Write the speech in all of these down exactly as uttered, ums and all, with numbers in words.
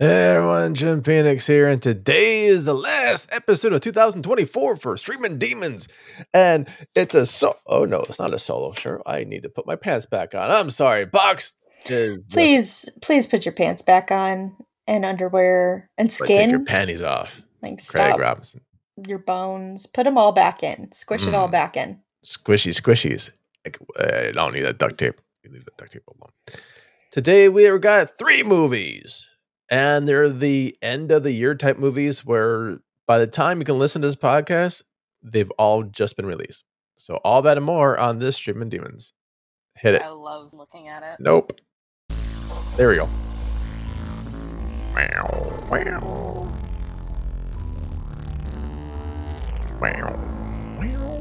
Hey everyone, Jim Phoenix here, and today is the last episode of two thousand twenty-four for Streaming Demons. And it's a so oh no, it's not a solo show. I need to put my pants back on. I'm sorry, Box is with- Please, please put your pants back on and underwear and Like, take your skin. panties off. Like Craig stop Robinson. your bones. Put them all back in. Squish it all Mm. back in. Squishy squishies. Like, I don't need that duct tape. You leave that duct tape alone. Today we have got three movies. And they're the end of the year type movies where by the time you can listen to this podcast, they've all just been released. So all that and more on this Streaming Demons. Hit it. I love looking at it. Nope. There we go. Wow, wow. Wow, wow.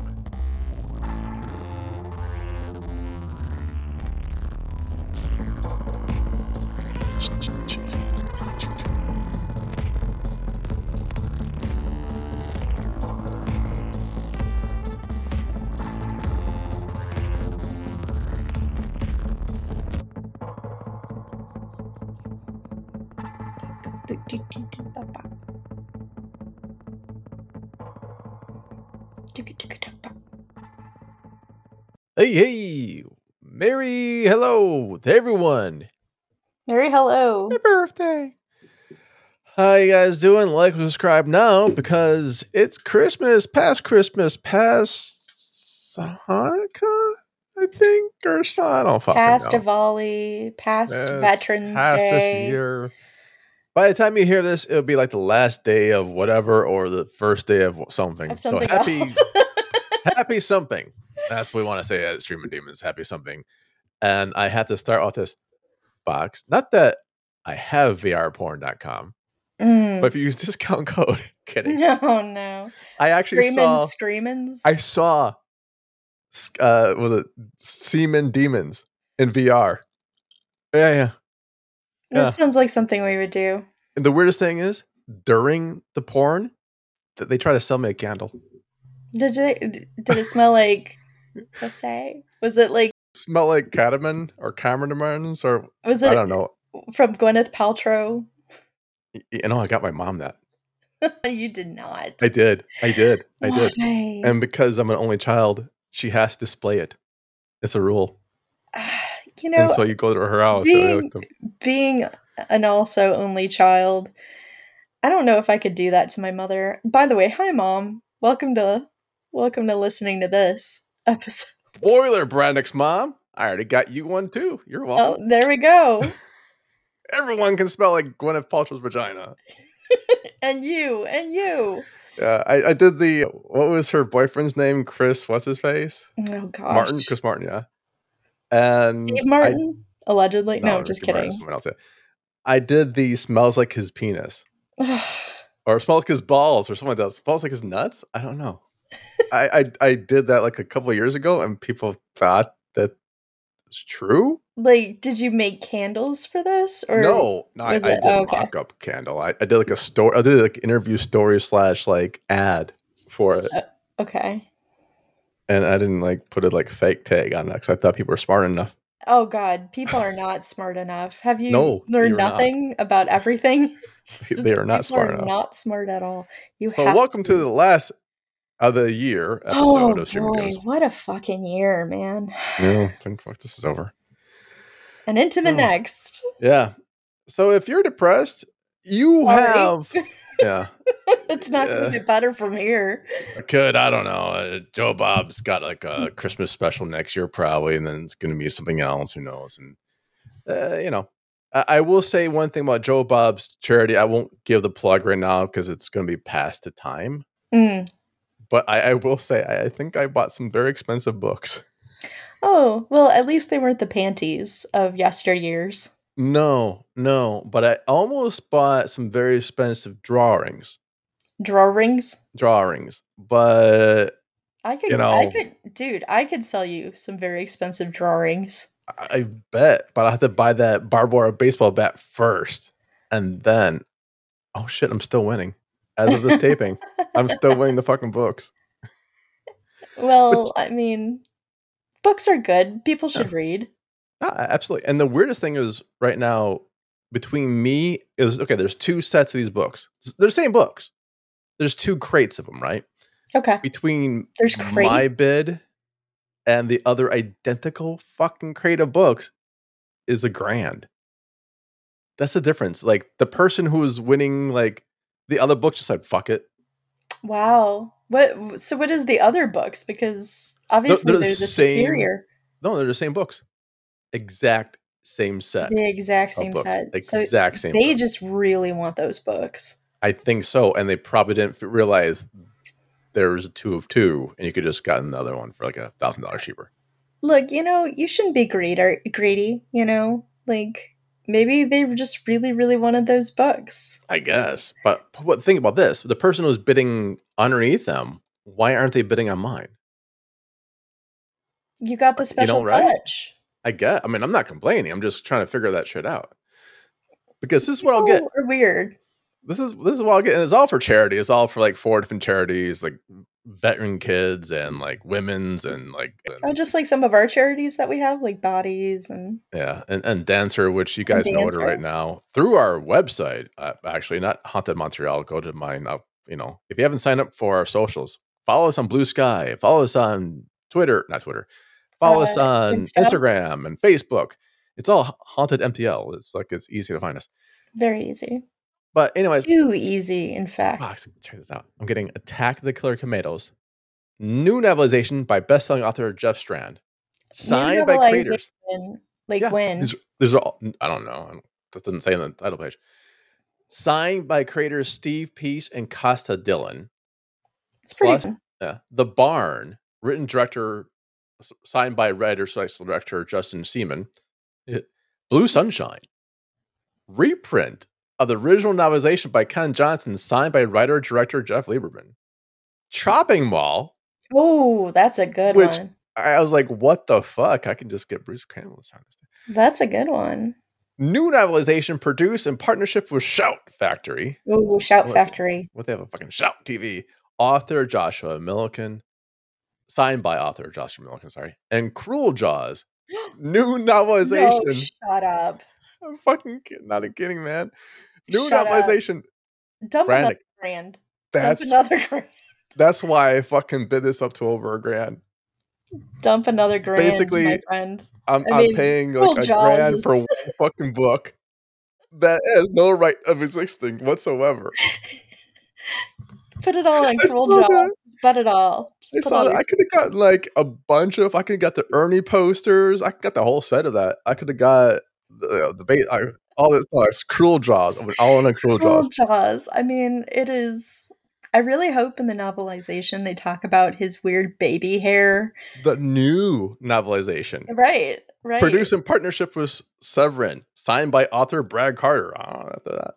Hey, hey. Merry hello to everyone. Merry hello. Happy birthday. How you guys doing? Like and subscribe now because it's Christmas, past Christmas, past Hanukkah, I think, or so. I don't fucking Past know. Diwali, past It's Veterans past Day. this year. By the time you hear this, it'll be like the last day of whatever or the first day of something. Of something so happy, else. happy something. That's what we want to say at Streaming Demons. Happy something. And I had to start off this box. Not that I have V R porn dot com. Mm. But if you use discount code, kidding. No, no. I actually saw. Screamins. I saw. Uh, was it Semen Demons in V R? Yeah, yeah. That yeah. sounds like something we would do. And the weirdest thing is, during the porn, that they try to sell me a candle. Did they? Did it smell like Jose? Was it like? Smell like Cataman or Cameronmans or Was it? I don't know. From Gwyneth Paltrow. You know, I got my mom that. You did not. I did. I did. I Why? did. And because I'm an only child, she has to display it. It's a rule. You know, and so you go to her house. Being, like the... being an also only child, I don't know if I could do that to my mother. By the way, hi mom. Welcome to welcome to listening to this episode. Spoiler, Brandix mom. I already got you one too. You're welcome. Oh, there we go. Everyone can smell like Gwyneth Paltrow's vagina. and you, and you. Yeah, I, I did the, what was her boyfriend's name? Chris, what's his face? Oh, gosh. Martin? Chris Martin, yeah. And Steve Martin? I, allegedly? No, no just Steve kidding. Someone else. Yeah. I did the smells like his penis. or smells like his balls or something like that. Smells like his nuts? I don't know. I, I I did that like a couple of years ago and people thought that it's true. Like, did you make candles for this? Or no, no, I, I did oh, a okay. mock-up candle. I, I did like a story. I did like interview story slash like ad for it. Uh, okay. And I didn't like put a like fake tag on that because I thought people were smart enough. Oh God, people are not smart enough. Have you no, learned nothing not. about everything? They are not people smart are enough. Not smart at all. You so have welcome to. to the last of the year episode oh, of Streaming boy, Demons. what a fucking year, man. Yeah, I think fuck, this is over. And into the oh. next. Yeah. So if you're depressed, you Sorry. have yeah. It's not yeah. gonna get better from here. I could, I don't know. Uh, Joe Bob's got like a Christmas special next year probably, and then it's gonna be something else, who knows. And uh, you know, I, I will say one thing about Joe Bob's charity. I won't give the plug right now because it's gonna be past the time. Mm. But I, I will say I, I think I bought some very expensive books. Oh, well, at least they weren't the panties of yesteryears. No, no, but I almost bought some very expensive drawings. Drawings? Drawings, but I could, you know, I could, dude, I could sell you some very expensive drawings. I bet, but I have to buy that barbed wire baseball bat first, and then, oh shit, I'm still winning. As of this taping, I'm still winning the fucking books. Well, but, I mean, books are good. People should yeah. read. Ah, absolutely. And the weirdest thing is, right now, between me is okay. There's two sets of these books. They're the same books. There's two crates of them, right? Okay. Between There's my crates? bid and the other identical fucking crate of books is a grand. That's the difference. Like the person who was winning, like the other book, just said "fuck it." Wow. What? So what is the other books? Because They're, obviously they're the they're the same. superior. No, they're the same books. Exact same set The exact of same books. set. So Exact same they books. just really want those books. I think so, and they probably didn't realize there was a two of two, and you could just gotten the other one for like a thousand dollars cheaper. Look, you know, you shouldn't be greedy. Greedy, you know, like maybe they just really, really wanted those books. I guess, but what? Think about this: the person who's bidding underneath them, why aren't they bidding on mine? You got the You special know, right? touch. I get. I mean, I'm not complaining. I'm just trying to figure that shit out because this is what I'll People get. are weird. This is this is what I'll get, and it's all for charity. It's all for like four different charities, like veteran kids and like women's and like and, Oh, just like some of our charities that we have, like Bodies and yeah, and, and Dancer, which you and guys know it Dancer. right now through our website. Uh, actually, not Haunted Montreal. Go to mine. Uh, you know, if you haven't signed up for our socials, follow us on Blue Sky. Follow us on Twitter, not Twitter. Follow Uh, us on Insta. Instagram and Facebook. It's all Haunted M T L. It's like it's easy to find us. Very easy. But anyways, Too easy, in fact. wow, check this out. I'm getting Attack of the Killer Tomatoes, new novelization by best-selling author Jeff Strand, signed by creators. Like Yeah, when? These, these are all, I don't know. That doesn't say on the title page. Signed by creators Steve Peace and Costa Dillon. It's pretty Plus, fun. yeah, The Barn, written director, signed by writer slash director Justin Seaman. It, Blue Sunshine, reprint of the original novelization by Ken Johnson, signed by writer director Jeff Lieberman. Chopping Mall. Oh, that's a good which one. I was like, what the fuck? I can just get Bruce Campbell to sign this thing. That's a good one. New novelization produced in partnership with Shout Factory. Oh, Shout what, Factory. What they have a fucking Shout T V. Author Joshua Milliken. Signed by author Joshua Milliken, sorry. And Cruel Jaws. New novelization. No, shut up. I'm fucking kidding. Not kidding, man. New Shut novelization. Up. Dump Brandon, another grand. That's, Dump another grand. That's why I fucking bid this up to over a grand. Dump another grand, Basically, my friend. I'm, I I'm mean, paying Cruel like a Jaws grand is... for one fucking book that has no right of existing whatsoever. Put it all in Cruel Jaws. That. Just bet it all. Just I saw that. I could have gotten like a bunch of. I could have got the Ernie posters. I got the whole set of that. I could have got the the bait. I, all this. No, it's Cruel Jaws. I went all in on Cruel, Cruel Jaws. Jaws. I mean, it is. I really hope in the novelization they talk about his weird baby hair. The new novelization. Right, right. Produced in partnership with Severin. Signed by author Brad Carter. Oh, after that.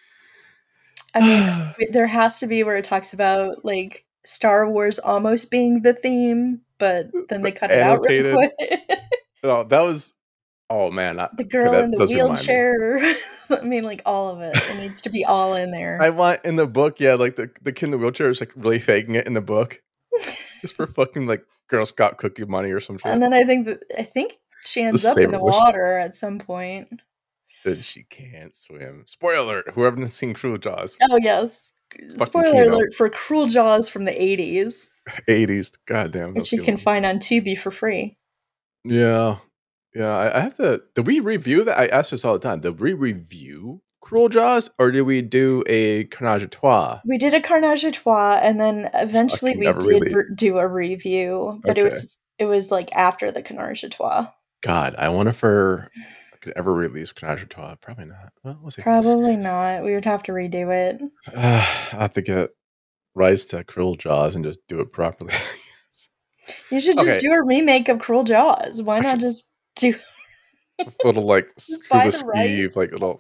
I mean, there has to be where it talks about, like, Star Wars almost being the theme, but then they cut Annotated. it out really quick. No, that was... Oh, man. I, the girl okay, in the wheelchair. I mean, like, all of it. It needs to be all in there. I want in the book, yeah, like the, the kid in the wheelchair is like really faking it in the book. Just for fucking like Girl Scout cookie money or some shit. And then I think that I think she ends up in the water at some point. That she can't swim. Spoiler alert, whoever has seen Cruel Jaws. Oh yes. Spoiler alert for Cruel Jaws from the eighties. eighties, goddamn. Which you can find on Tubi for free. Yeah. Yeah, I, I have to. Did we review that? I ask this all the time. Did we review Cruel Jaws, or did we do a Carnage à Trois? We did a Carnage à Trois, and then eventually we did really... re- do a review, but okay. it was it was like after the Carnage à Trois. God, I wonder if I could ever release Carnage à Trois. Probably not. Well, we'll see. Probably not. We would have to redo it. Uh, I have to get rights to Cruel Jaws and just do it properly. You should just okay. do a remake of Cruel Jaws. Why not just do a little like scuba ski, like little.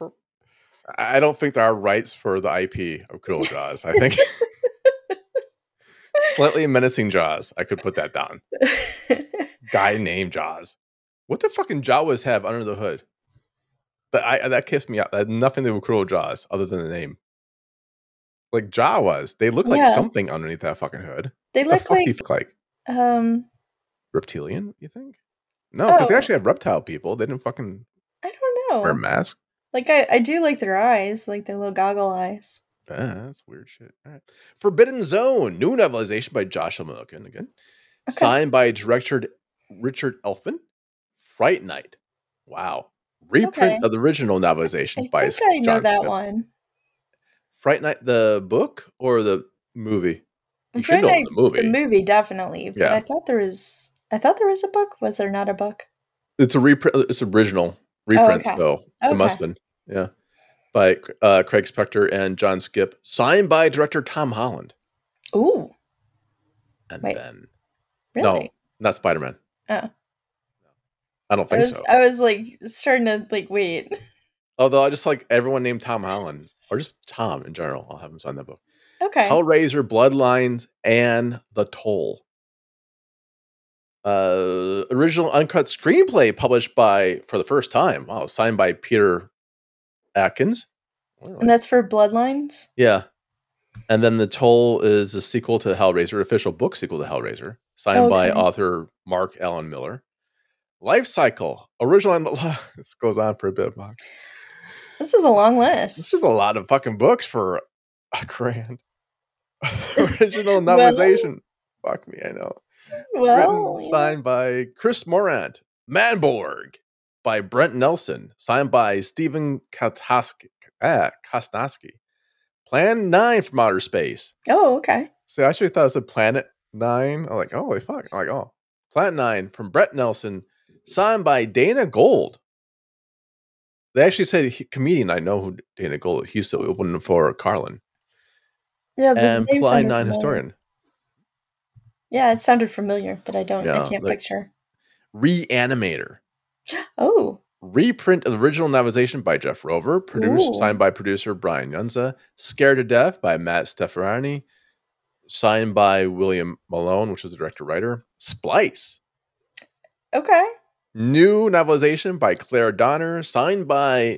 I don't think there are rights for the I P of Cruel Jaws. I think slightly menacing Jaws. I could put that down. Guy named Jaws. What the fucking Jawas have under the hood? That I that kissed me out. That had nothing to do with Cruel Jaws other than the name. Like Jawas, they look yeah. like something underneath that fucking hood. They what look the fuck like, do you look like um reptilian. You think? No, because oh. they actually have reptile people. They didn't fucking I don't know wear masks. Like I, I do like their eyes, like their little goggle eyes. Ah, that's weird shit. All right. Forbidden Zone, new novelization by Joshua Milken again. Okay. Signed by director Richard Elfman. Fright Night. Wow. Okay. Reprint of the original I novelization by think I know John that Skip. one. Fright Night, the book or the movie? You should Fright know Night, the movie. the movie, definitely. But Yeah. I thought there was I thought there was a book. Was there not a book? It's a reprint. It's original Oh, reprint, okay. so Okay. it must have been. Yeah. By uh, Craig Spector and John Skip. Signed by director Tom Holland. Ooh. And Wait. then Really? no, not Spider-Man. Oh. I don't I think was so. I was like starting to like wait. Although I just like everyone named Tom Holland, or just Tom in general. I'll have him sign that book. Okay. Hellraiser, Bloodlines, and The Toll. Uh, original uncut screenplay published by, for the first time, wow, signed by Peter Atkins. Really? And that's for Bloodlines? Yeah. And then The Toll is a sequel to Hellraiser, official book sequel to Hellraiser, signed by Okay. author Mark Allen Miller. Life Cycle, original. This goes on for a bit, Box. This is a long list. This is a lot of fucking books for a grand. Original novelization. Well, fuck me, I know. Well, Written, signed by Chris Morant. Manborg by Brent Nelson. Signed by Stephen Kostasky. Ah, Kostasky. Plan nine from Outer Space. Oh, okay. See, I actually thought it said Planet nine. I'm like, holy fuck. I'm like, oh. Planet nine from Brett Nelson. Signed by Dana Gold. They actually said he, comedian. I know who Dana Gold. He used to open for Carlin. Yeah, the And name Ply sounded nine familiar. historian. Yeah, it sounded familiar, but I don't. Yeah, I can't like- picture. Reanimator. Oh, Reprint of the original novelization by Jeff Rover. Produced, Ooh. signed by producer Brian Yunza. Scared to Death by Matt Stefani. Signed by William Malone, which is the director writer. Splice. okay. New novelization by Claire Donner. Signed by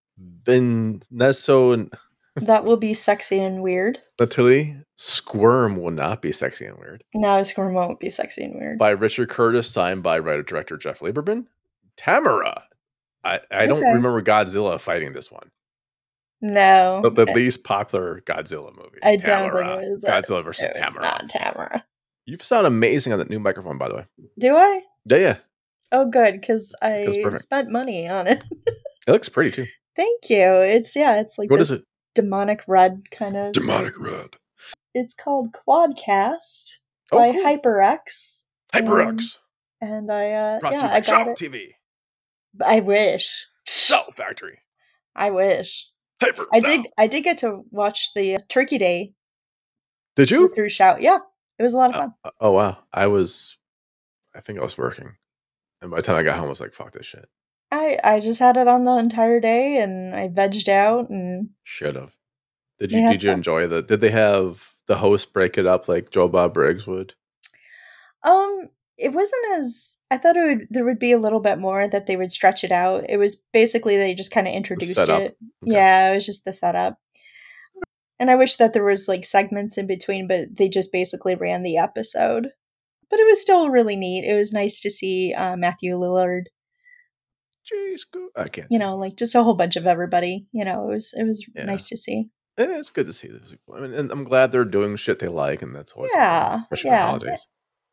Vanessa and That will be sexy and weird. Natalie. Squirm will not be sexy and weird. No, Squirm won't be sexy and weird. By Richard Curtis. Signed by writer-director Jeff Lieberman. Tamara. I, I don't Okay. remember Godzilla fighting this one. No, The, the it- least popular Godzilla movie. I don't Tamara. think it was Godzilla versus it was Tamara. not Tamara. You sound amazing on that new microphone, by the way. Do I? Yeah, yeah. Oh, good, because I That's perfect. spent money on it. It looks pretty too. Thank you. It's yeah, it's like What this is it? demonic red kind of. red. It's called Quadcast Oh, by cool. HyperX, HyperX. and I uh, Brought yeah, to you by I got Shout it. T V. I wish. Shout Factory. I wish. Hyper. I Shout. did. I did get to watch the Turkey Day Did you? through Shout. Yeah, it was a lot of Uh, fun. uh, oh, wow. I was, I think I was working. And by the time I got home, I was like, fuck this shit. I I just had it on the entire day, and I vegged out, and Should have. Did They you had Did you fun. enjoy the, did they have the host break it up like Joe Bob Briggs would? um, it wasn't as I thought it would. There would be a little bit more that they would stretch it out. It was basically they just kind of introduced setup. it. Okay. Yeah, it was just the setup. And I wish that there was like segments in between, but they just basically ran the episode. But it was still really neat. It was nice to see uh, Matthew Lillard. Jeez, go. I can't. You know, like just a whole bunch of everybody. You know, it was it was Yeah. nice to see. And it's good to see this. I mean, and I'm glad they're doing shit they like, and that's always Yeah, important, especially in the yeah. holidays.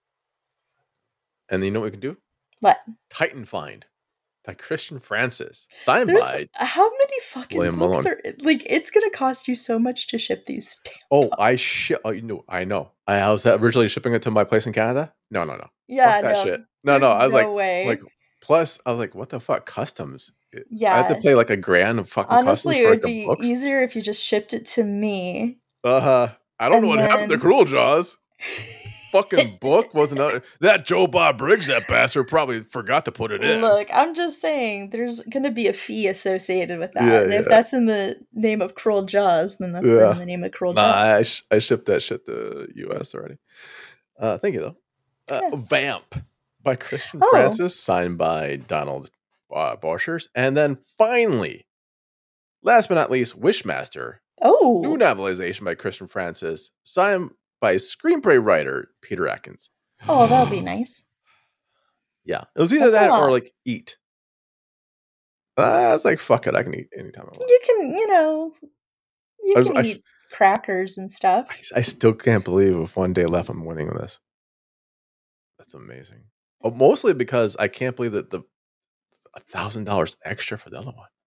And you know what we can do? What? Titan Find by Christian Francis, signed There's by. how many fucking William books Malone. are like? It's gonna cost you so much to ship these. damn Oh, books. I ship. Oh, you know, I know. I, I was originally shipping it to my place in Canada. No, no, no. Yeah, Fuck that no, shit. No, no. there's I was no like, way. like. Plus, I was like, what the fuck? Customs. It- I had to Yeah. pay like a grand of fucking Honestly, customs it for would like, the be books. easier if you just shipped it to me. Uh huh. I don't And know what happened to then- Cruel Jaws. Fucking book wasn't out. That Joe Bob Briggs, that bastard, probably forgot to put it in. Look, I'm just saying, there's gonna be a fee associated with that, Yeah, and if yeah. that's in the name of Cruel Jaws, then that's Yeah. in the name of Cruel Nah, I, Jaws. sh- I shipped that shit to U S already. Uh, thank you though. Uh, Yeah. Vamp by Christian Oh. Francis, signed by Donald uh, Borchers, and then finally, last but not least, Wishmaster, Oh, new novelization by Christian Francis, signed by screenplay writer Peter Atkins. oh, that would be nice. Yeah, it was either That's a that or lot. like Eat. I was like, fuck it, I can eat anytime I want. You can, you know, you I, was, can I, eat crackers and stuff. I, I still can't believe with one day left, I'm winning this. That's amazing. Oh, mostly because I can't believe that the a thousand dollars extra for the other one.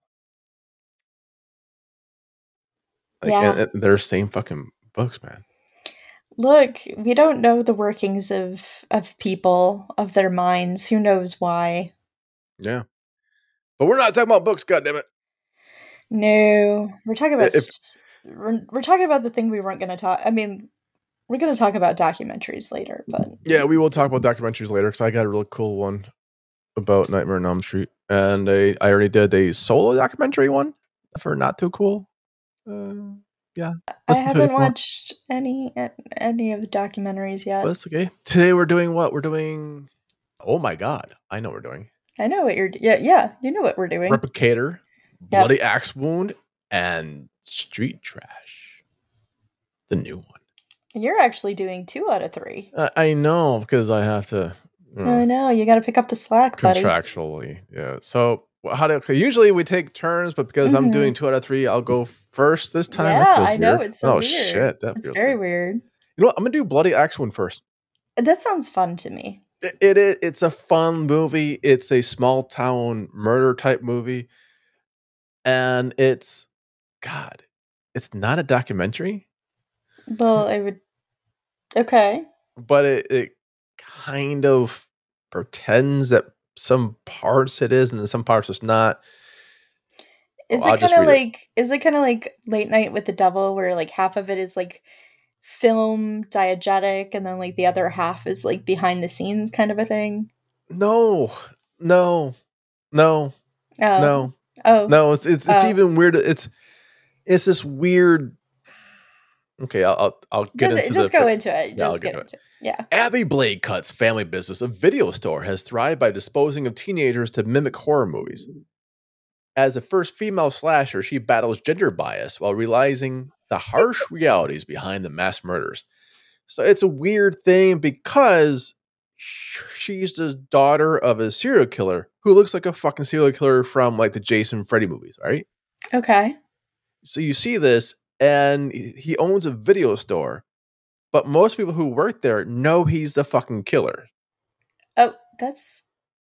Like, Yeah. and, and they're same fucking books, man. Look, we don't know the workings of of people, of their minds. Who knows why? Yeah, but we're not talking about books. God damn it! No, we're talking about If st- we're, we're talking about the thing we weren't going to talk. I mean, we're going to talk about documentaries later, but yeah, we will talk about documentaries later because I got a real cool one about Nightmare on Elm Street, and I I already did a solo documentary one for Not Too Cool. Uh, yeah, I listen to it if haven't you want. watched any any of the documentaries yet. But it's okay. Today we're doing what? We're doing. Oh my god, I know what we're doing. I know what you're. Yeah, yeah, you know what we're doing. Replicator, Bloody yep. Axe Wound, and Street Trash. The new one. You're actually doing two out of three. Uh, I know because I have to. You know, I know you got to pick up the slack, contractually, buddy. Yeah. So how do? Usually we take turns, but because mm-hmm. I'm doing two out of three, I'll go first this time. Yeah, I know weird. it's so oh, weird. shit, that it's feels very weird. weird. You know what? I'm gonna do Bloody Axe Wound first. That sounds fun to me. It, it is. It's a fun movie. It's a small town murder type movie, and it's God. It's not a documentary. Well, I would. Okay. But it, it kind of pretends that some parts it is, and then some parts it's not. Is oh, it kind of like? It. Is it kind of like Late Night with the Devil, where like half of it is like film diegetic, and then like the other half is like behind the scenes kind of a thing? No, no, no, oh. no, oh, no. It's it's it's oh. even weird. It's it's this weird. Okay, I'll I'll, I'll get just, into just the, go into it. Yeah, just I'll get, get into it. it. Yeah. Abby Blade Cut's family business, a video store, has thrived by disposing of teenagers to mimic horror movies. As the first female slasher, she battles gender bias while realizing the harsh realities behind the mass murders. So it's a weird thing because she's the daughter of a serial killer who looks like a fucking serial killer from like the Jason Freddy movies, right? Okay. So you see this, and he owns a video store, but most people who work there know he's the fucking killer. Oh, that's...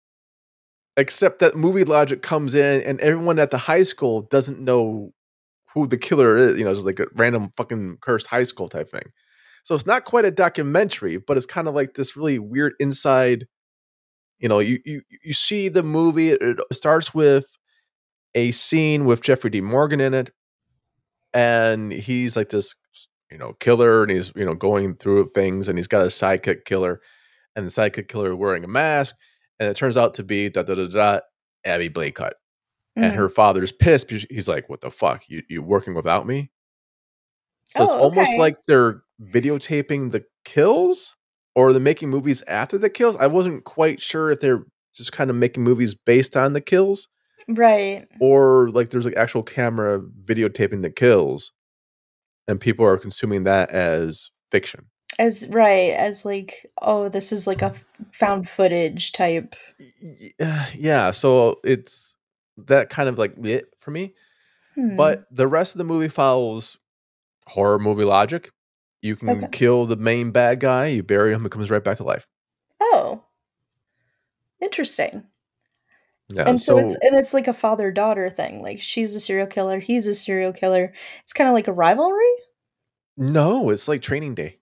Except that movie logic comes in, and everyone at the high school doesn't know who the killer is. You know, it's like a random fucking cursed high school type thing. So it's not quite a documentary, but it's kind of like this really weird inside. You know, you you you see the movie. It starts with a scene with Jeffrey D. Morgan in it, and he's like this, you know, killer, and he's you know going through things, and he's got a sidekick killer, and the sidekick killer wearing a mask. And it turns out to be da da da da Abby Blade Cut, mm-hmm. and her father's pissed because he's like, "What the fuck? You you working without me?" So oh, it's almost okay. like they're videotaping the kills, or they're making movies after the kills. I wasn't quite sure if they're just kind of making movies based on the kills, right? Or like there's like actual camera videotaping the kills, and people are consuming that as fiction. As right as like, oh, this is like a found footage type. Yeah, so it's that kind of like it for me. Hmm. But the rest of the movie follows horror movie logic. You can okay. kill the main bad guy, you bury him, he comes right back to life. Oh, interesting. Yeah, and so, so it's and it's like a father-daughter thing. Like she's a serial killer, he's a serial killer. It's kind of like a rivalry. No, it's like Training Day.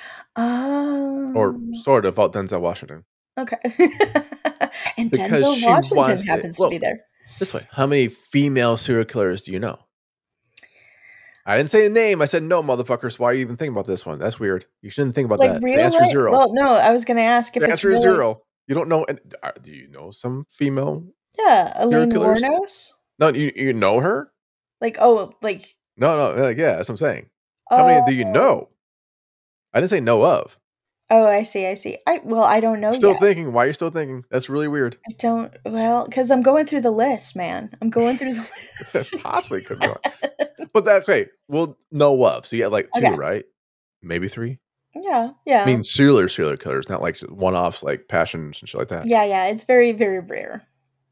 Oh. Or sort of about Denzel Washington. Okay. And because Denzel Washington happens well, to be there. This way, how many female serial killers do you know? I didn't say a name. I said no, motherfuckers. Why are you even thinking about this one? That's weird. You shouldn't think about like that. Real the answer life? is zero. Well, no, I was going to ask if the it's answer really... is zero. You don't know. Do you know some female? Yeah, Elaine Wuornos. No, you you know her. Like oh, like no, no, like, yeah. That's what I'm saying. How uh, many do you know? I didn't say know of. Oh, I see, I see. I well, I don't know Still yet. thinking. Why are you still thinking? That's really weird. I don't. Well, because I'm going through the list, man. I'm going through the list. Possibly could be. But that's okay. We'll know of. So you have like two, okay. right? Maybe three. Yeah, yeah. I mean, serial serial killers, not like one-offs like Passions and shit like that. Yeah, yeah. It's very, very rare.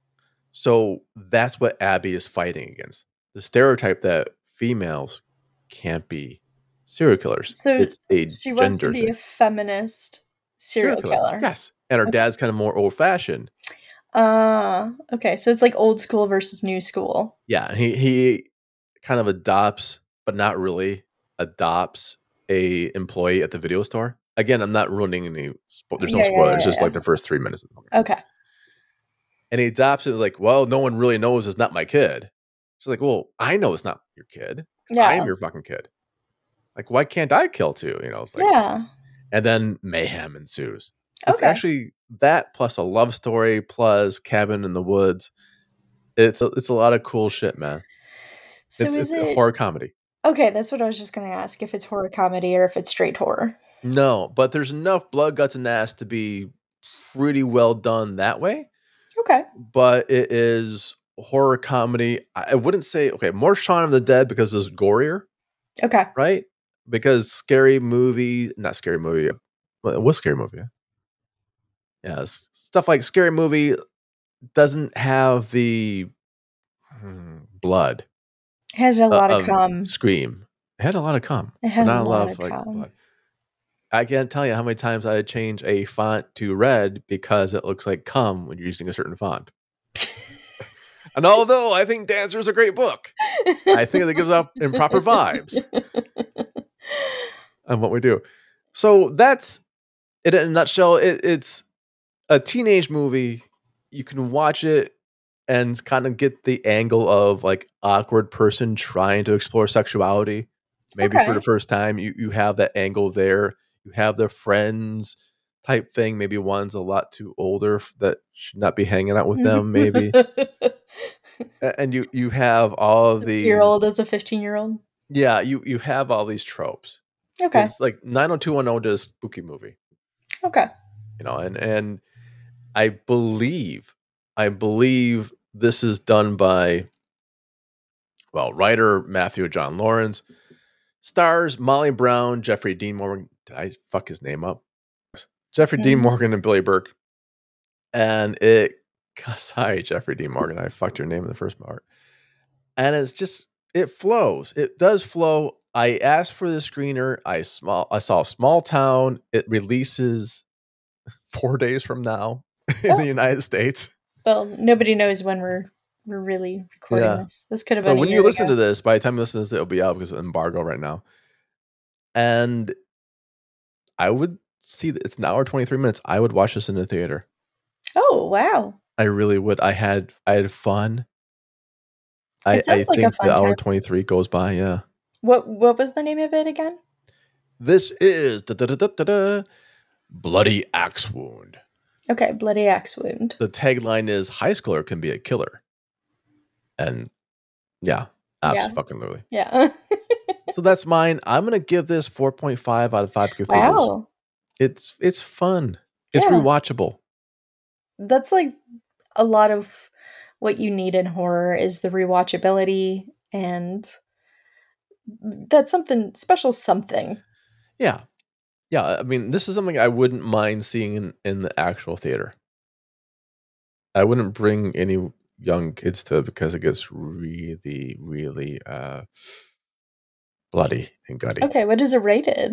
So that's what Abby is fighting against. The stereotype that females can't be serial killers. So it's a she wants to gender be thing. a feminist serial, serial killer. killer. Yes. And her okay. dad's kind of more old fashioned. Uh okay. So it's like old school versus new school. Yeah. He he kind of adopts, but not really, adopts a employee at the video store. Again, I'm not ruining any spo- there's no yeah, spoilers, yeah, yeah, it's just yeah. like the first three minutes. Okay. And he adopts it. Like, well, no one really knows it's not my kid. She's like, well, I know it's not your kid. Yeah. I am your fucking kid. Like, why can't I kill too? You know, it's like, yeah. And then mayhem ensues. It's okay. actually that plus a love story plus cabin in the woods. It's a, it's a lot of cool shit, man. So it's, is it's it a horror comedy? Okay, that's what I was just going to ask, if it's horror comedy or if it's straight horror. No, but there's enough blood, guts, and ass to be pretty well done that way. Okay. But it is horror comedy. I wouldn't say, okay, more Shaun of the Dead because it's gorier. Okay. Right? Because Scary Movie, not Scary Movie, it was Scary Movie. Yeah, stuff like Scary Movie doesn't have the hmm, blood. It has a lot uh, of cum. Scream. It had a lot of cum. It has not a lot of like cum. Blood. I can't tell you how many times I change a font to red because it looks like cum when you're using a certain font. And although I think Dancer is a great book, I think it gives off improper vibes on what we do. So that's it in a nutshell. It, it's a teenage movie. You can watch it and kind of get the angle of like awkward person trying to explore sexuality. Maybe okay. for the first time, you, you have that angle there. You have the friends type thing. Maybe one's a lot too older that should not be hanging out with them, maybe. And you you have all of these... Year old as a fifteen-year-old? Yeah, you, you have all these tropes. Okay. It's like nine oh two one oh does spooky movie. Okay. You know, and, and I believe, I believe this is done by, well, writer Matthew John Lawrence. Stars Molly Brown, Jeffrey Dean Morgan. Did I fuck his name up? Jeffrey mm-hmm. Dean Morgan and Billy Burke. And it, sorry, Jeffrey Dean Morgan. I fucked your name in the first part. And it's just, it flows. It does flow. I asked for the screener. I small. I saw Small Town. It releases four days from now in oh. the United States. Well, nobody knows when we're we're really recording yeah. this. This could have so been. So when a you year listen ago. to this, by the time you listen to this, it'll be out because of embargo right now. And I would see that it's an hour twenty-three minutes. I would watch this in the theater. Oh wow! I really would. I had I had fun. I, it sounds I like think a fun the hour time. twenty-three goes by. Yeah. What What was the name of it again? This is da, da, da, da, da, da, Bloody Axe Wound. Okay, Bloody Axe Wound. The tagline is "High schooler can be a killer," and yeah, absolutely. Yeah. So that's mine. I'm gonna give this four point five out of five Cthulhu's. Wow. It's it's fun. It's yeah. rewatchable. That's like a lot of what you need in horror is the rewatchability, and that's something special. Something. Yeah. Yeah, I mean, this is something I wouldn't mind seeing in, in the actual theater. I wouldn't bring any young kids to it because it gets really, really uh, bloody and gutty. Okay, what is it rated?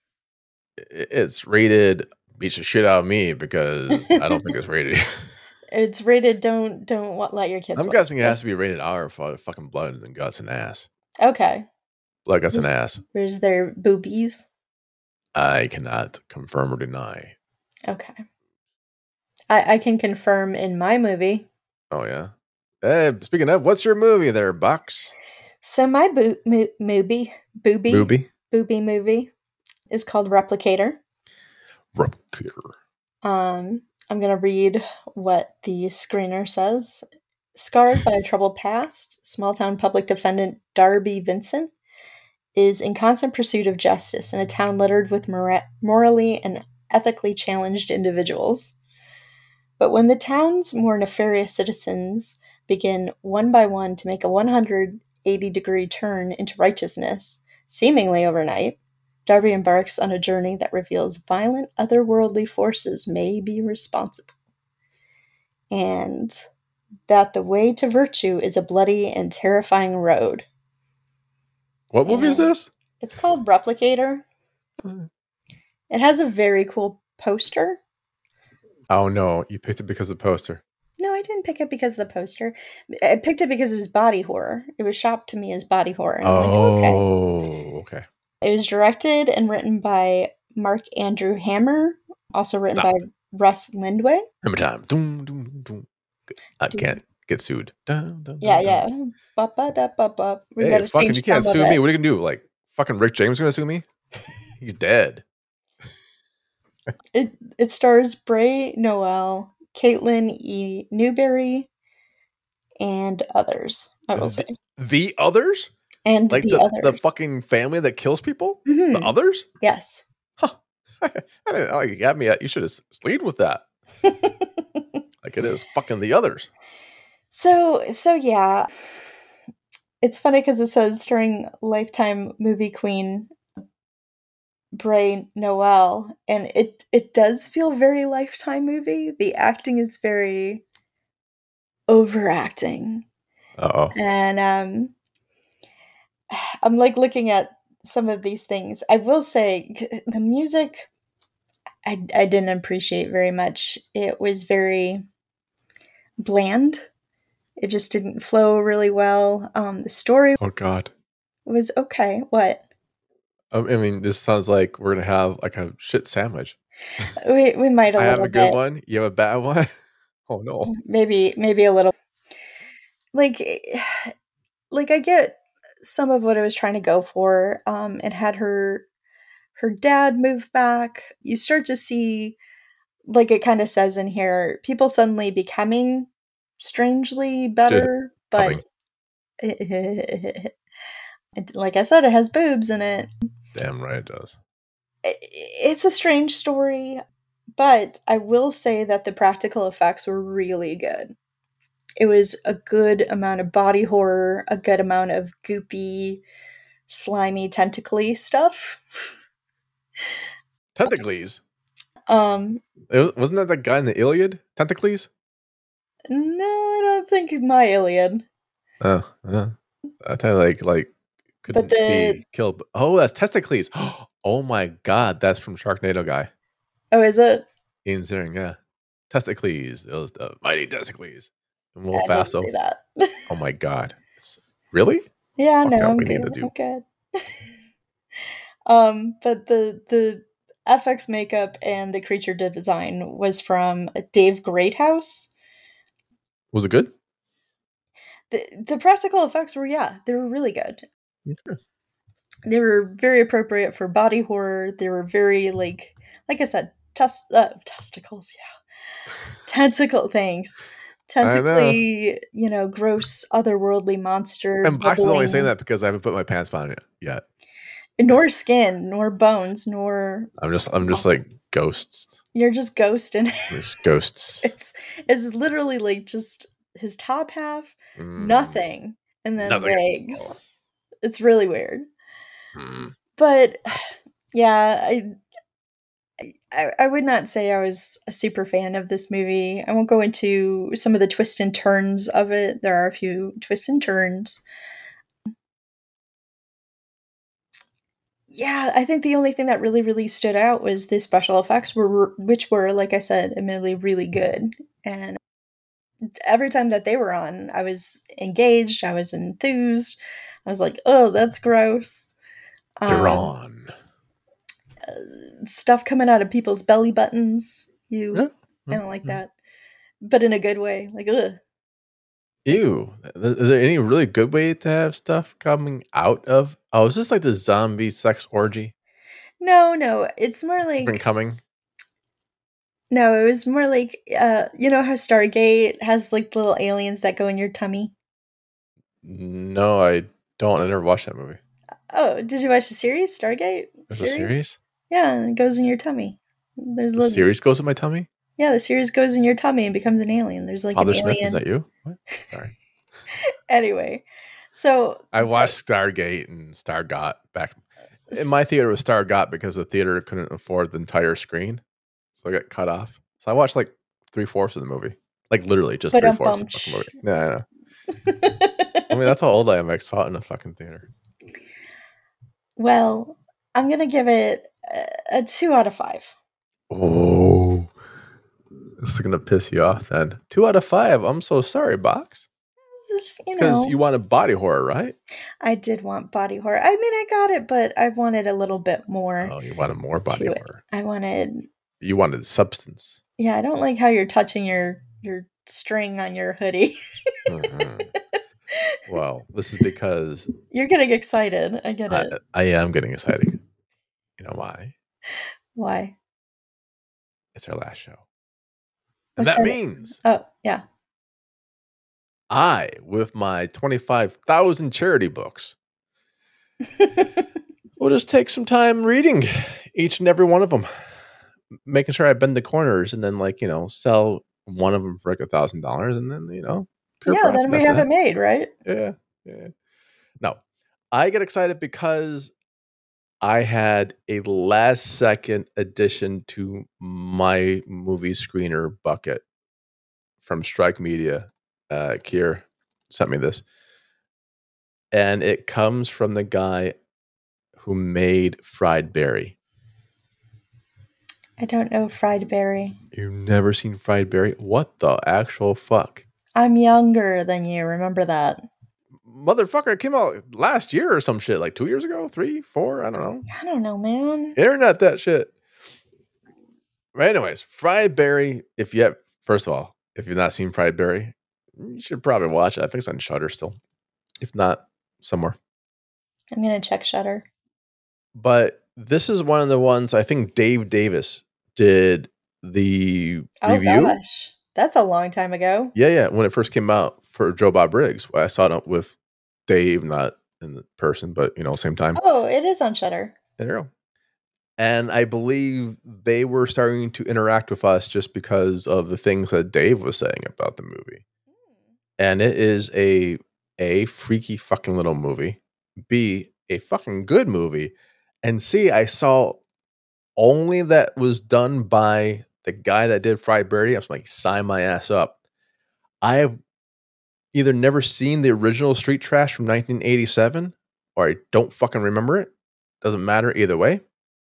It's rated beats the shit out of me because I don't think it's rated. It's rated don't don't let your kids I'm watch guessing it this. has to be rated R for fucking blood and guts and ass. Okay. Blood, guts, is, and ass. Is there boobies? I cannot confirm or deny. Okay. I, I can confirm in my movie. Oh, yeah? Hey, speaking of, what's your movie there, Bucks? So my bo- mo- movie, booby, movie? booby movie is called Replicator. Replicator. Um, I'm going to read what the screener says. Scarred by a troubled past, small-town public defendant Darby Vincent is in constant pursuit of justice in a town littered with mora- morally and ethically challenged individuals. But when the town's more nefarious citizens begin one by one to make a one hundred eighty degree turn into righteousness, seemingly overnight, Darby embarks on a journey that reveals violent otherworldly forces may be responsible. And that the way to virtue is a bloody and terrifying road. What movie and is this? It's called Replicator. It has a very cool poster. Oh no, you picked it because of the poster. No, I didn't pick it because of the poster. I picked it because it was body horror. It was shopped to me as body horror. And oh, I'm like, okay. okay. It was directed and written by Mark Andrew Hammer, also written Stop. by Russ Lindway. Remember time. Doom, doom, doom. I doom. Can't get sued. Dun, dun, yeah, dun, yeah. dun. Bup, bup, bup, bup, bup. We hey, fucking, you can't sue me. What are you gonna do? Like, fucking Rick James gonna sue me? He's dead. It it stars Bray Noel, Caitlin E. Newberry, and others. I will the, say the others, and like the, the, others. the fucking family that kills people. Mm-hmm. The others, yes. Huh. I didn't. Oh, you got me. At, you should have lead with that. Like it is fucking the others. So so yeah, it's funny because it says starring Lifetime movie queen Bray Noel, and it it does feel very Lifetime movie. The acting is very overacting. Uh-oh. And um I'm like looking at some of these things. I will say the music I I didn't appreciate very much. It was very bland. It just didn't flow really well. Um the story Oh god. was okay. What? I mean, this sounds like we're gonna have like a shit sandwich. We we might a I little have a good bit. one. You have a bad one. Oh no. Maybe maybe a little. Like, like I get some of what I was trying to go for. Um, it had her her dad move back. You start to see, like it kind of says in here, people suddenly becoming strangely better, but it, like I said, it has boobs in it. Damn right it does. It's a strange story, but I will say that the practical effects were really good. It was a good amount of body horror, a good amount of goopy, slimy, tentacly stuff. Tentacles? Um, it, wasn't that the guy in the Iliad? Tentacles? No, I don't think my Iliad. Oh, uh, I thought like like couldn't but the, be killed. Oh, that's Testicles. Oh my god, that's from Sharknado guy. Oh, is it? Ian Ziering, yeah. Testicles. It was the mighty Testicles. And Will I Faso. didn't see that. Oh my god. It's, really? Yeah, Fuck no, out, I'm we good. need to do. I'm good. um, but the the F X makeup and the creature design was from Dave Greathouse. Was it good? The the practical effects were, yeah, they were really good. Okay. They were very appropriate for body horror. They were very like like I said, tes- uh, testicles, yeah. Tentacle things. Tentacly, know. you know, gross otherworldly monster. And Box is only saying that because I haven't put my pants on it yet. Nor skin, nor bones, nor I'm just I'm just like ghosts. You're just ghosting. Just ghosts. It's it's literally like just his top half, mm. nothing, and then nothing. legs. It's really weird. Mm. But yeah, I, I I would not say I was a super fan of this movie. I won't go into some of the twists and turns of it. There are a few twists and turns. Yeah, I think the only thing that really, really stood out was the special effects, were which were, like I said, admittedly really good. And every time that they were on, I was engaged, I was enthused. I was like, oh, that's gross. They're um, on. Uh, stuff coming out of people's belly buttons. You, yeah. I don't like that. But in a good way. Like, ugh. Ew. Is there any really good way to have stuff coming out of? Oh, is this like the zombie sex orgy? No, no. It's more like Different coming. No, it was more like uh, you know how Stargate has like little aliens that go in your tummy? No, I don't. I never watched that movie. Oh, did you watch the series Stargate? Is series? a series? Yeah, it goes in your tummy. There's the a little series goes in my tummy. Yeah, the series goes in your tummy and becomes an alien. There's like Father an Smith, alien. is that you? What? Sorry. Anyway, so I watched Stargate and Stargot back in my theater. Was Stargot because the theater couldn't afford the entire screen, so I got cut off. So I watched like three fourths of the movie. Like literally just But three um fourths of the fucking movie. Yeah, I know. I mean, that's how old I am. I saw it in a fucking theater. Well, I'm gonna give it a, a two out of five. Oh, this is gonna piss you off then. Two out of five. I'm so sorry, Box. You Because know, you wanted body horror, right? I did want body horror. I mean, I got it, but I wanted a little bit more. Oh, you wanted more body to horror. It. I wanted. You wanted substance. Yeah, I don't like how you're touching your your string on your hoodie. Mm-hmm. Well, this is because you're getting excited. I get I, it. I am getting excited. You know why? Why? It's our last show. And What's that that? means Oh, yeah. I, with my twenty-five thousand charity books, will just take some time reading each and every one of them, making sure I bend the corners and then, like, you know, sell one of them for like a thousand dollars and then, you know, pure yeah, then we have that. It made, right? Yeah. Yeah. No, I get excited because I had a last second addition to my movie screener bucket from Strike Media. Uh, Kier sent me this. And it comes from the guy who made Fried Berry. I don't know Fried Berry. You've never seen Fried Berry? What the actual fuck? I'm younger than you. Remember that. Motherfucker, it came out last year or some shit. Like two years ago? Three? Four? I don't know. I don't know, man. Internet that shit. But anyways, Fried Berry, if you have, first of all, if you've not seen Fried Berry, you should probably watch it. I think it's on Shudder still. If not, somewhere. I'm going to check Shudder. But this is one of the ones I think Dave Davis did the oh, review. Gosh. That's a long time ago. Yeah, yeah. When it first came out for Joe Bob Briggs. I saw it with Dave, not in the person, but, you know, same time. Oh, it is on Shudder. There you go. And I believe they were starting to interact with us just because of the things that Dave was saying about the movie. Mm. And it is a A, freaky fucking little movie. B, a fucking good movie. And C, I saw only that was done by the guy that did Fried Berry. I was like, sign my ass up. I have either never seen the original Street Trash from nineteen eighty-seven or I don't fucking remember it. Doesn't matter either way.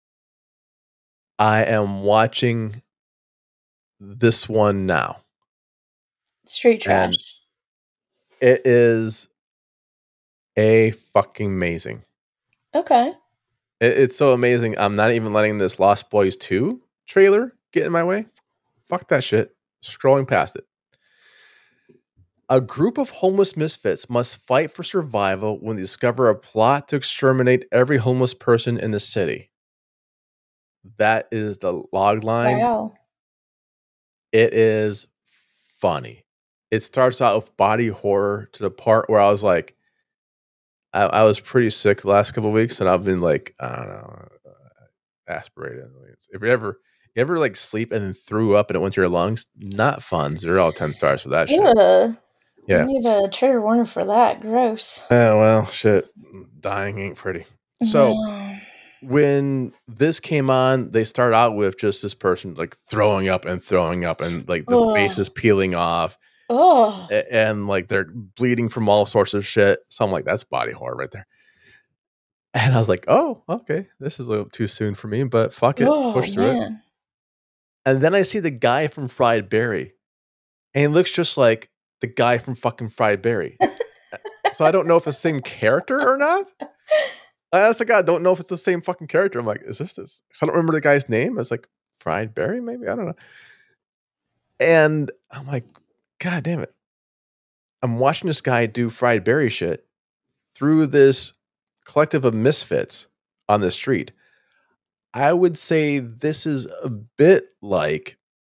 I am watching this one now. Street Trash. And it is a fucking amazing. Okay. It, it's so amazing. I'm not even letting this Lost Boys two trailer get in my way. Fuck that shit. Scrolling past it. A group of homeless misfits must fight for survival when they discover a plot to exterminate every homeless person in the city. That is the log line. Wow. It is funny. It starts out with body horror to the part where I was like, I, I was pretty sick the last couple of weeks, and I've been like, I don't know, uh, aspirated. If you ever, you ever like sleep and then threw up and it went to your lungs, not fun. They're all ten stars for that shit. Yeah. Yeah. You need a trigger warning for that. Gross. Yeah, well, shit. Dying ain't pretty. So yeah. When this came on, they start out with just this person like throwing up and throwing up and like the Ugh. face is peeling off. Oh, and, and like they're bleeding from all sorts of shit. So I'm like, that's body horror right there. And I was like, oh, okay, this is a little too soon for me, but fuck it, oh, push through man. it. And then I see the guy from Fried Berry, and he looks just like the guy from fucking Fried Berry. So I don't know if it's the same character or not. I asked the guy, I don't know if it's the same fucking character. I'm like, is this this? So I don't remember the guy's name. I was like, Fried Berry, maybe? I don't know. And I'm like, God damn it. I'm watching this guy do Fried Berry shit through this collective of misfits on the street. I would say this is a bit like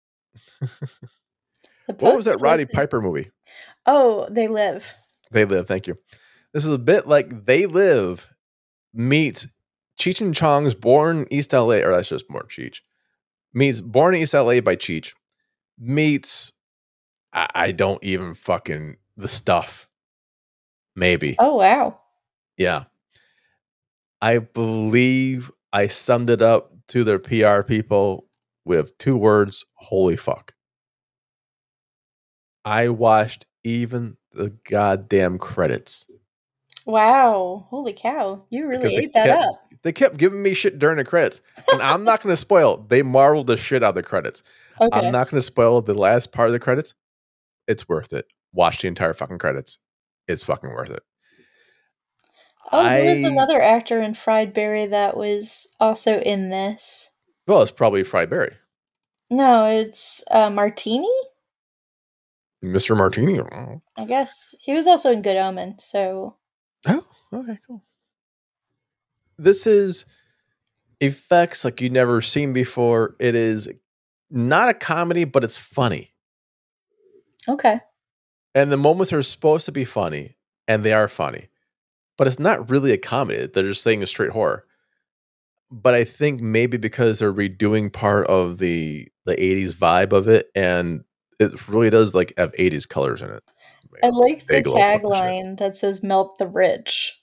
what was that Roddy Piper movie? Oh, They Live. They Live, thank you. This is a bit like They Live meets Cheech and Chong's Born East L A, or that's just more Cheech. Meets Born East L A by Cheech. Meets I, I don't even fucking The Stuff. Maybe. Oh wow. Yeah. I believe I summed it up to their P R people with two words, holy fuck. I watched even the goddamn credits. Wow. Holy cow. You really ate that kept, up. They kept giving me shit during the credits. And I'm not going to spoil. They marveled the shit out of the credits. Okay. I'm not going to spoil the last part of the credits. It's worth it. Watch the entire fucking credits. It's fucking worth it. Oh, I, there was another actor in Fried Berry that was also in this. Well, it's probably Fried Berry. No, it's uh, Martini? Mister Martini? I guess. He was also in Good Omens, so... Oh, okay, cool. This is effects like you've never seen before. It is not a comedy, but it's funny. Okay. And the moments are supposed to be funny, and they are funny. But it's not really a comedy. They're just saying a straight horror. But I think maybe because they're redoing part of the the eighties vibe of it, and it really does like have eighties colors in it. I like the tagline that says "Melt the rich."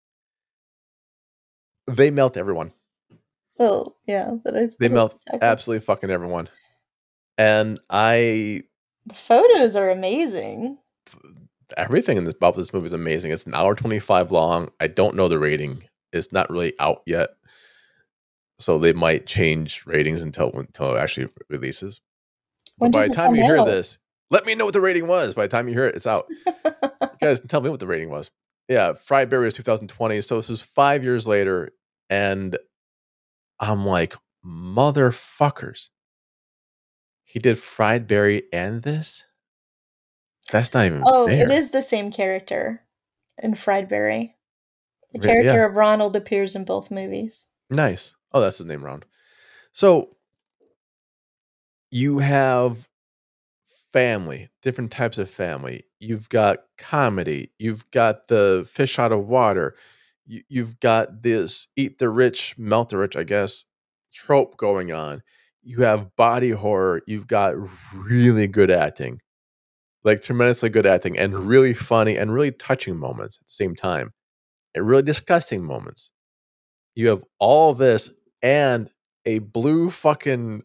They melt everyone. Oh yeah, that I, they melt absolutely fucking everyone. And I, the photos are amazing. Everything in this about this movie is amazing. It's an hour twenty-five long. I don't know the rating. It's not really out yet, so they might change ratings until until it actually releases. When by the time you out? hear this, let me know what the rating was. By the time you hear it, it's out. You guys can tell me what the rating was. Yeah, Fried Berry was two thousand twenty, so this was five years later, and I'm like, motherfuckers. He did Fried Berry and this? That's not even Oh, fair. It is the same character in Fried Berry. The character yeah. of Ronald appears in both movies. Nice. Oh, that's his name, Ronald. So you have family, different types of family. You've got comedy. You've got the fish out of water. You, you've got this eat the rich, melt the rich, I guess, trope going on. You have body horror. You've got really good acting, like tremendously good acting, and really funny and really touching moments at the same time, and really disgusting moments. You have all this and a blue fucking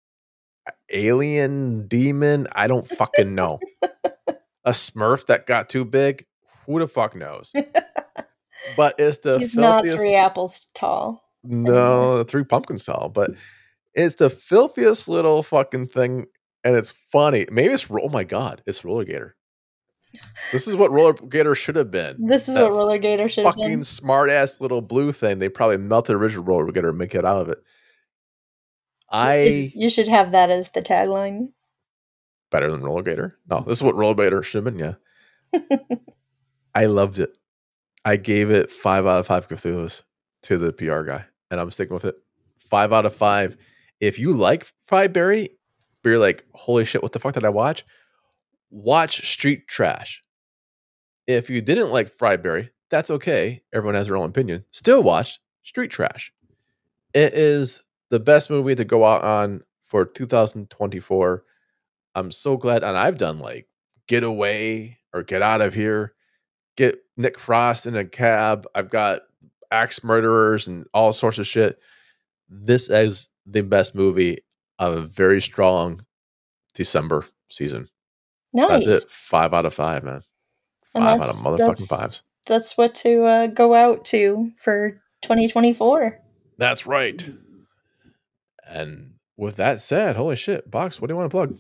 alien demon. I don't fucking know. A Smurf that got too big. Who the fuck knows? But it's the He's filthiest. Not three apples tall. No, anymore. Three pumpkins tall. But it's the filthiest little fucking thing, and it's funny. Maybe it's oh my god, it's Roller Gator. This is what Roller Gator should have been. This is that what Roller Gator should have been. Fucking smart ass little blue thing. They probably melted original Roller Gator and make it out of it. I you should have that as the tagline. Better than Roller Gator? No, this is what Roller Gator should have been. Yeah, I loved it. I gave it five out of five Cthulhu's to the P R guy, and I'm sticking with it. Five out of five. If you like Fried Berry, but you're like, holy shit, what the fuck did I watch? Watch Street Trash. If you didn't like Fried Berry, that's okay. Everyone has their own opinion. Still watch Street Trash. It is the best movie to go out on for two thousand twenty-four. I'm so glad, and I've done like Get Away or Get Out of Here, get Nick Frost in a cab. I've got axe murderers and all sorts of shit. This is the best movie of a very strong December season. Nice. That's it. Five out of five, man. Five out of motherfucking that's, fives. That's what to uh, go out to for twenty twenty-four. That's right. And with that said, holy shit, Box, what do you want to plug?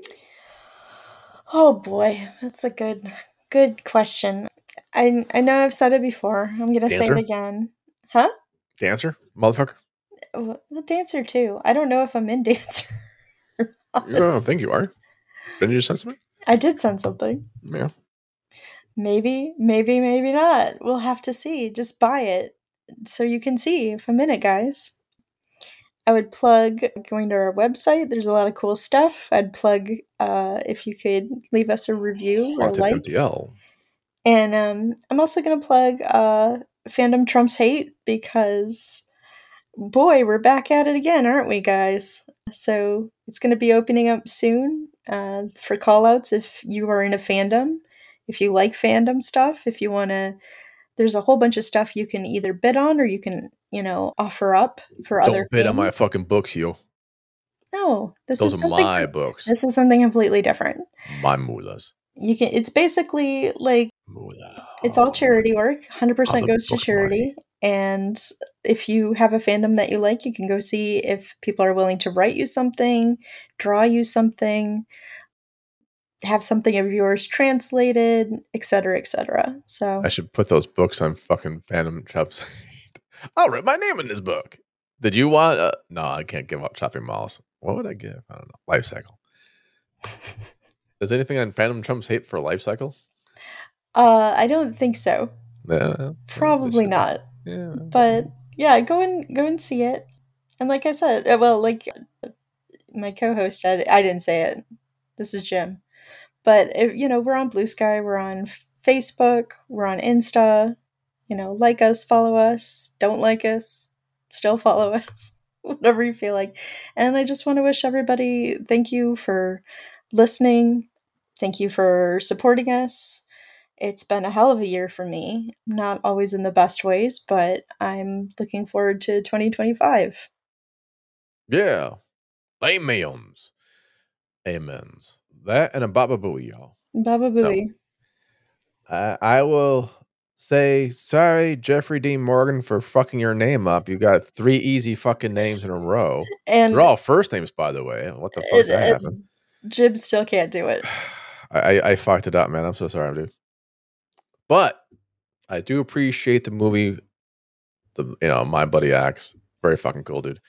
Oh boy, that's a good good question. I I know I've said it before. I'm gonna Dancer? say it again. Huh? Dancer? Motherfucker? Well, Dancer too. I don't know if I'm in Dancer. I don't think you are. Didn't you send something? I did send something. Yeah. Maybe, maybe, maybe not. We'll have to see. Just buy it so you can see if I'm in it, guys. I would plug going to our website. There's a lot of cool stuff. I'd plug uh, if you could leave us a review or like. M T L. And um, I'm also going to plug uh, Fandom Trumps Hate because, boy, we're back at it again, aren't we, guys? So it's going to be opening up soon uh, for callouts if you are in a fandom, if you like fandom stuff, if you want to. There's a whole bunch of stuff you can either bid on or you can, you know, offer up for Don't other bid fans. on my fucking books, you. No, this Those is are something. my books. This is something completely different. My mullahs. You can. It's basically like Mullah. It's all charity work. one hundred percent goes to charity. Money. And if you have a fandom that you like, you can go see if people are willing to write you something, draw you something, have something of yours translated, et cetera, et cetera. So I should put those books on fucking Fandom Chubs. I'll write my name in this book. Did you want? Uh, no, I can't give up Shopping Malls. What would I give? I don't know. Life Cycle. Is anything on Phantom Trump's hate for Life Cycle? Uh, I don't think so. Yeah, probably not. Yeah, but yeah, go and go and see it. And like I said, well, like my co-host said, I didn't say it. This is Jim. But if, you know, we're on Blue Sky, we're on Facebook, we're on Insta. You know, like us, follow us. Don't like us, still follow us. Whatever you feel like. And I just want to wish everybody thank you for listening. Thank you for supporting us. It's been a hell of a year for me. Not always in the best ways, but I'm looking forward to twenty twenty-five. Yeah. Amens. Amens. That and a Baba Booey, y'all. Baba Booey. So, I, I will say sorry, Jeffrey Dean Morgan, for fucking your name up. You got three easy fucking names in a row. And they're all first names, by the way. What the fuck it, that happened? Jib still can't do it. I, I fucked it up, man. I'm so sorry, dude. But I do appreciate the movie. The you know, My Buddy Axe. Very fucking cool, dude.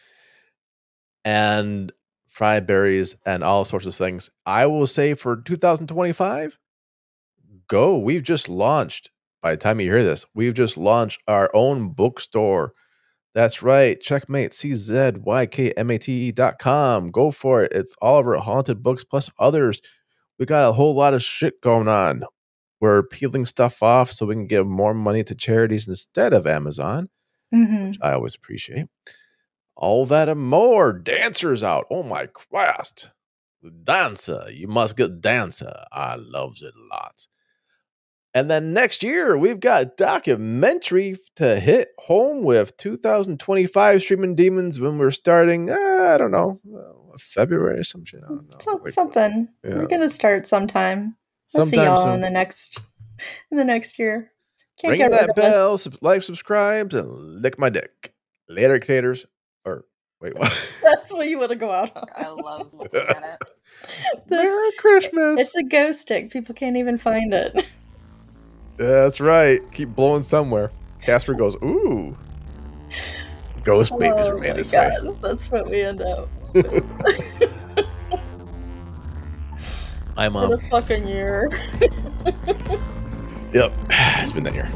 And fried berries and all sorts of things. I will say for two thousand twenty-five, go. We've just launched. By the time you hear this, we've just launched our own bookstore. That's right. Checkmate, C Z Y K M A T E dot com. Go for it. It's all of our haunted books plus others. We got a whole lot of shit going on. We're peeling stuff off so we can give more money to charities instead of Amazon, mm-hmm. which I always appreciate. All that and more. Dancers out. Oh my Christ. Dancer. You must get Dancer. I loves it lots. And then next year, we've got documentary to hit home with two thousand twenty-five Streaming Demons when we're starting, uh, I don't know, uh, February or some shit. I don't know. So, Wait, something. Yeah. We're going to start sometime. We'll sometime see y'all soon. in the next in the next year. Can't Ring that bell, sub- like, subscribes, and lick my dick. Later, dictators. Or, wait, what? That's what you want to go out on. I love looking at it. Merry Christmas. It's a ghost stick. People can't even find it. That's right. Keep blowing somewhere. Casper goes, ooh. Ghost babies oh are made this God. way. That's what we end up. Hi, Mom. In a fucking year. Yep. It's been that year.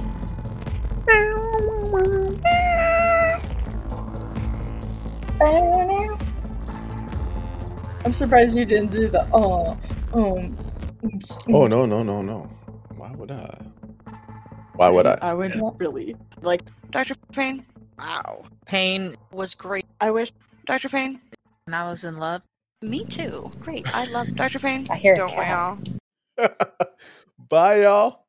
I'm surprised you didn't do the oh, um, oh no no no no. Why would I? Why would I? I would yeah. really like Doctor Payne. Wow. Payne was great. I wish Doctor Payne. And I was in love. Me too. Great. I love Doctor Payne. I hear Don't we all? Bye, y'all.